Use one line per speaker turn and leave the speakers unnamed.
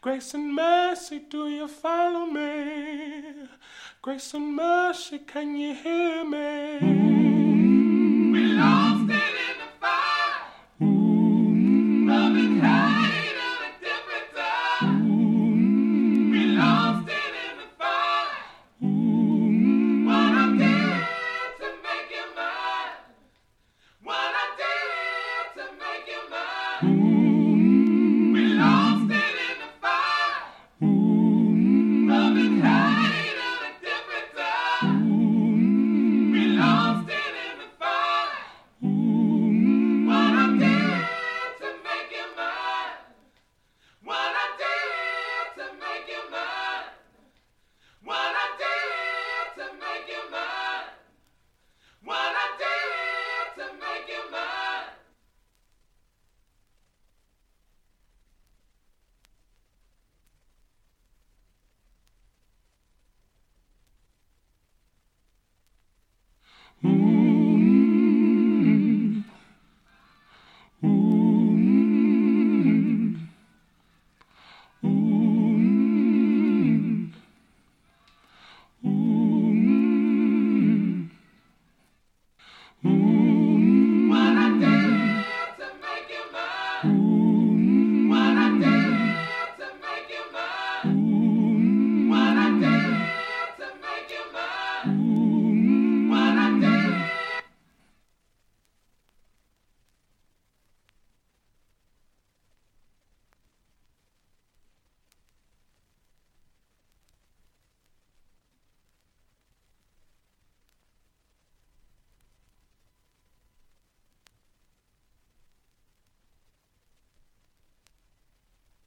Grace and mercy, do you follow me? Grace and mercy, can you hear me?
We lost it in the fire. Love and hate on a different time. We lost it in the fire. What I did to make you mine. What I did to make you mine. We lost it in the fire. Love and hate on a different time. We lost it in the fire. What I did to make you mine. What I did to make you mine. What I did to make you mine. What I did to make you mine.
Mm.